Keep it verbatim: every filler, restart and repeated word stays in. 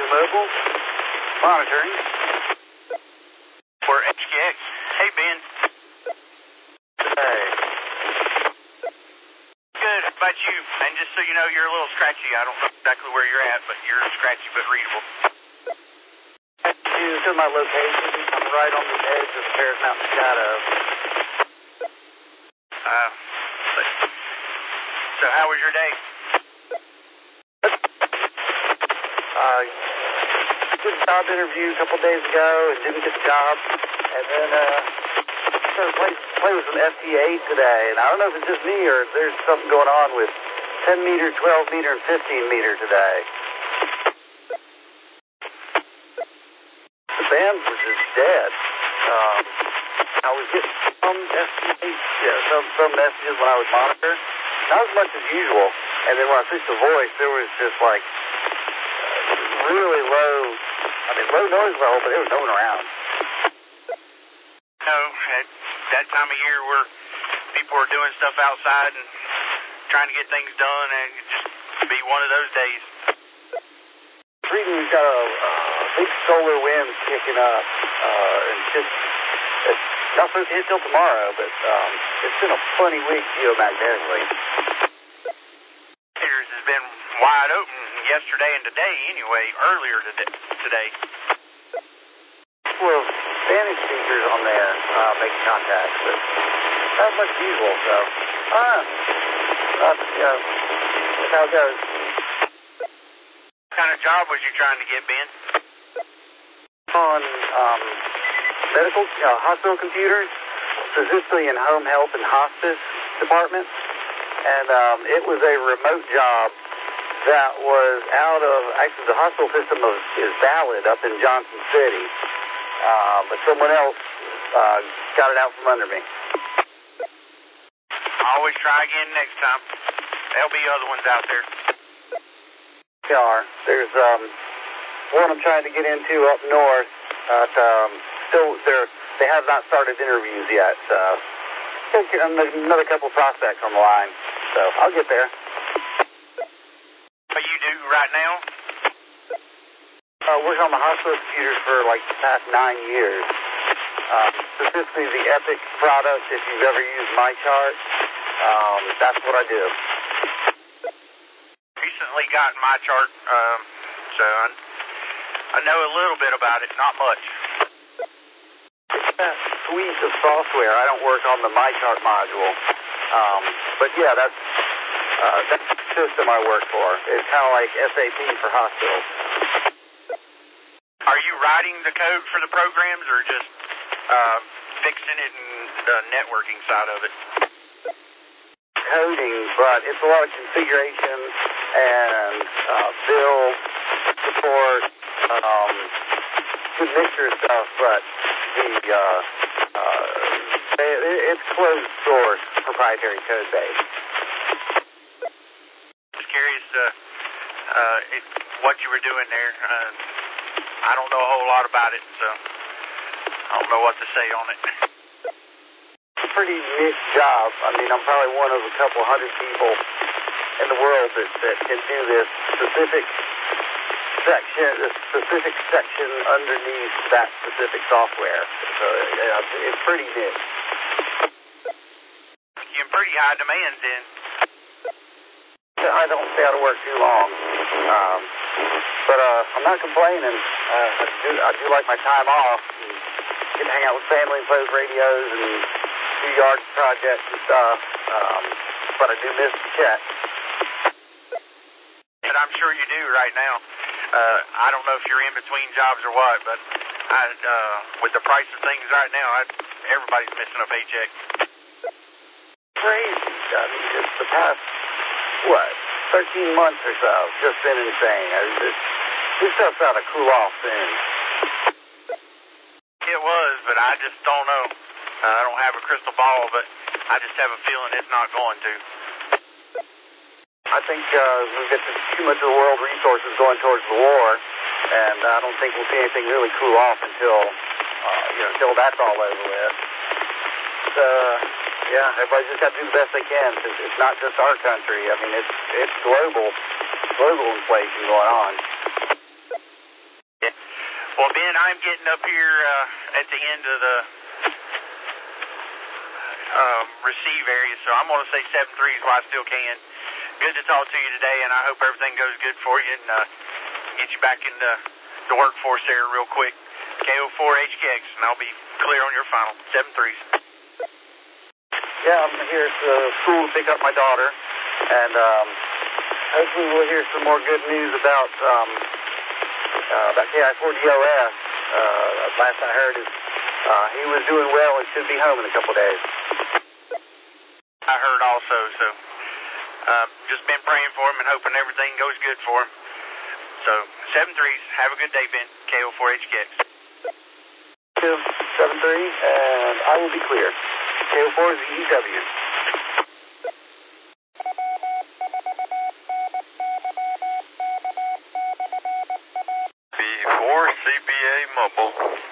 Mobile. Monitoring. For H K X. Hey, Ben. Hey. Good. How about you? And just so you know, you're a little scratchy. I don't know exactly where you're at, but you're scratchy but readable. You to my location. I'm right on the edge of the Paris Mountain Shadow. Uh, but, so how was your day? Uh, did a job interview a couple days ago and didn't get the job. And then, uh, started to play, play with some F T A today. And I don't know if it's just me or there's something going on with ten meter, twelve meter, and fifteen meter today. The band was just dead. Um, I was getting some F T A, yeah, some, some messages when I would monitor. Not as much as usual. And then when I switched to voice, there was just like really low, I mean, low noise level, but there was no one around. No, at that time of year where people are doing stuff outside and trying to get things done, and it just be one of those days. Reading, we've got a uh, big solar wind kicking up, uh, and just, it's not supposed to hit till tomorrow, but um, it's been a funny week geomagnetically. Yours has been wide open yesterday and today anyway, earlier today. Well, Spanish speakers on there uh, making contact, but not much usual, so, uh, that's, yeah, that's how it goes. What kind of job was you trying to get, Ben? On um, medical, uh, hospital computers, specifically in home health and hospice department, and um, it was a remote job that was out of, actually the hospital system of, is valid up in Johnson City, uh, but someone else uh, got it out from under me. Always try again next time. There'll be other ones out there. There are. There's um, one I'm trying to get into up north, but um, still, they're, they have not started interviews yet. Uh, another couple prospects on the line, so I'll get there. What you do right now? Uh, working on the hospital computers for like the past nine years. Uh, specifically the Epic product, if you've ever used MyChart, um, that's what I do. Recently got MyChart, um, so I, I know a little bit about it, not much. It's that suite of software. I don't work on the MyChart module. Um, but yeah, that's, uh, that's the system I work for. It's kind of like S A P for hospitals. Are you writing the code for the programs or just uh, fixing it in the networking side of it? Coding, but it's a lot of configuration and uh, build, support, um, good mixture of stuff, but the, uh, uh, it, it's closed source proprietary code base. Just curious uh, uh, it, what you were doing there. Uh, I don't know a whole lot about it, so I don't know what to say on it. It's a pretty niche job. I mean, I'm probably one of a couple hundred people in the world that, that can do this specific section, this specific section underneath that specific software. So yeah, it's pretty niche. You're in pretty high demand then. I don't stay out of work too long. Um, but uh, I'm not complaining. Uh, I, do, I do like my time off. And get to hang out with family and play with radios and do yard projects and stuff. Um, but I do miss the check. And I'm sure you do right now. Uh, I don't know if you're in between jobs or what, but I, uh, with the price of things right now, I, everybody's missing a paycheck. Crazy. I mean, just the past, what, thirteen months or so, just been insane. I was just, this stuff's got to cool off soon. It was, but I just don't know. Uh, I don't have a crystal ball, but I just have a feeling it's not going to. I think uh, we've got too much of the world resources going towards the war, and I don't think we'll see anything really cool off until, uh, you know, until that's all over with. So, yeah, everybody's just got to do the best they can, because it's not just our country. I mean, it's it's global, global inflation going on. Well, Ben, I'm getting up here uh, at the end of the um, receive area, so I'm going to say seven threes while I still can. Good to talk to you today, and I hope everything goes good for you and uh, get you back in the, the workforce there real quick. K O four H K X, and I'll be clear on your final. seven threes. Yeah, I'm here at the school to pick up my daughter, and um, hopefully we'll hear some more good news about um, uh, about K I four D O S. Uh, last I heard is uh, he was doing well and should be home in a couple days. I heard also, so uh, just been praying for him and hoping everything goes good for him. So, seven threes. Have a good day, Ben. K O four H K X. seven three, and I will be clear. K O four Z E W. B four C B A Mobile.